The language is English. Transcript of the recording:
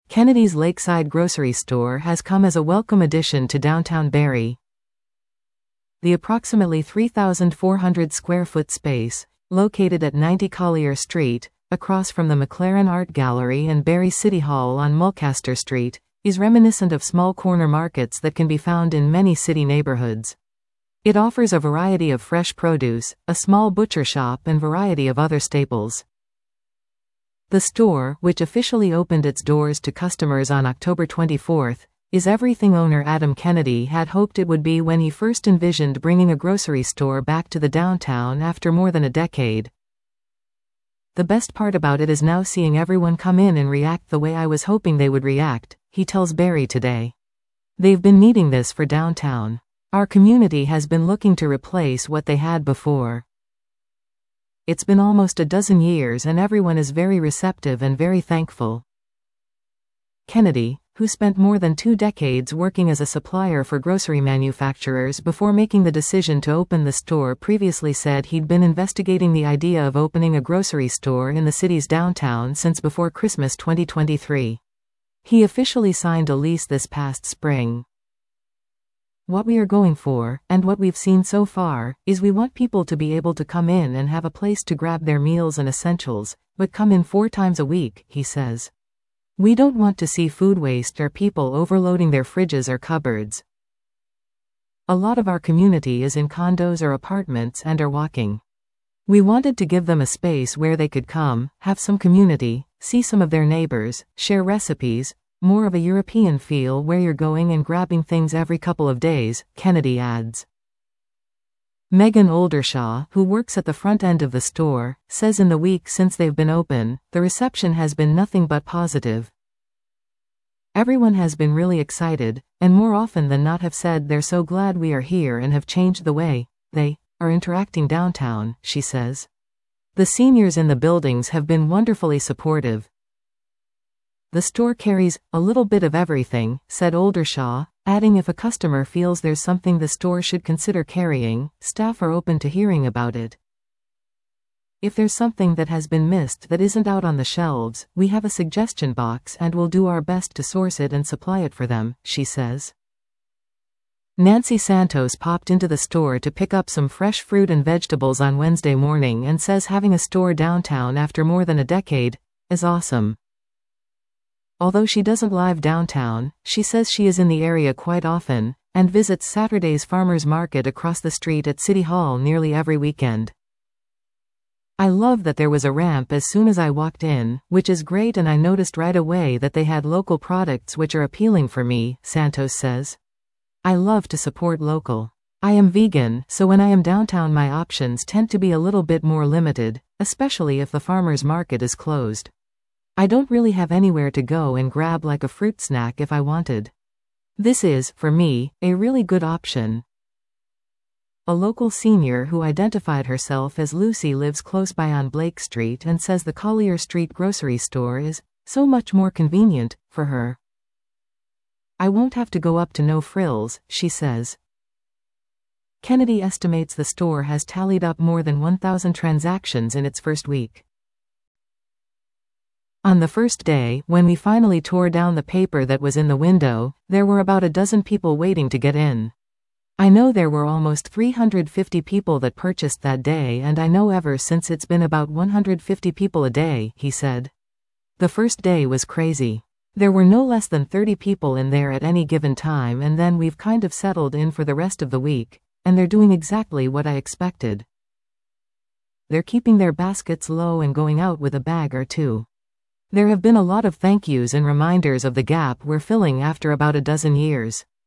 Kennedy's Lakeside grocery store has come as a welcome addition to downtown Barrie. The approximately 3,400 square foot space, located at 90 Collier Street, across from the McLaren Art Gallery and Barrie City Hall on Mulcaster Street, is reminiscent of small corner markets that can be found in many city neighborhoods. It offers a variety of fresh produce, a small butcher shop and variety of other staples. The store, which officially opened its doors to customers on October 24, is everything owner Adam Kennedy had hoped it would be when he first envisioned bringing a grocery store back to the downtown after more than a decade. The best part about it is now seeing everyone come in and react the way I was hoping they would react, he tells Barrie Today. They've been needing this for downtown. Our community has been looking to replace what they had before. It's been almost a dozen years and everyone is very receptive and very thankful. Kennedy, who spent more than 2 decades working as a supplier for grocery manufacturers before making the decision to open the store, previously said he'd been investigating the idea of opening a grocery store in the city's downtown since before Christmas 2023. He officially signed a lease this past spring. What we are going for, and what we've seen so far, is we want people to be able to come in and have a place to grab their meals and essentials, but come in 4 times a week, he says. We don't want to see food waste or people overloading their fridges or cupboards. A lot of our community is in condos or apartments and are walking. We wanted to give them a space where they could come, have some community, see some of their neighbors, share recipes, more of a European feel where you're going and grabbing things every couple of days, Kennedy adds. Megan Oldershaw, who works at the front end of the store, says in the week since they've been open, the reception has been nothing but positive. Everyone has been really excited, and more often than not have said they're so glad we are here and have changed the way they are interacting downtown, she says. The seniors in the buildings have been wonderfully supportive. The store carries a little bit of everything, said Oldershaw, adding if a customer feels there's something the store should consider carrying, staff are open to hearing about it. If there's something that has been missed that isn't out on the shelves, we have a suggestion box and we'll do our best to source it and supply it for them, she says. Nancy Santos popped into the store to pick up some fresh fruit and vegetables on Wednesday morning and says having a store downtown after more than a decade is awesome. Although she doesn't live downtown, she says she is in the area quite often, and visits Saturday's farmers market across the street at City Hall nearly every weekend. I love that there was a ramp as soon as I walked in, which is great, and I noticed right away that they had local products which are appealing for me, Santos says. I love to support local. I am vegan, so when I am downtown my options tend to be a little bit more limited, especially if the farmers market is closed. I don't really have anywhere to go and grab like a fruit snack if I wanted. This is, for me, a really good option. A local senior who identified herself as Lucy lives close by on Blake Street and says the Collier Street grocery store is so much more convenient for her. I won't have to go up to No Frills, she says. Kennedy estimates the store has tallied up more than 1,000 transactions in its first week. On the first day, when we finally tore down the paper that was in the window, there were about a dozen people waiting to get in. I know there were almost 350 people that purchased that day, and I know ever since it's been about 150 people a day, he said. The first day was crazy. There were no less than 30 people in there at any given time, and then we've kind of settled in for the rest of the week, and they're doing exactly what I expected. They're keeping their baskets low and going out with a bag or two. There have been a lot of thank yous and reminders of the gap we're filling after about a dozen years.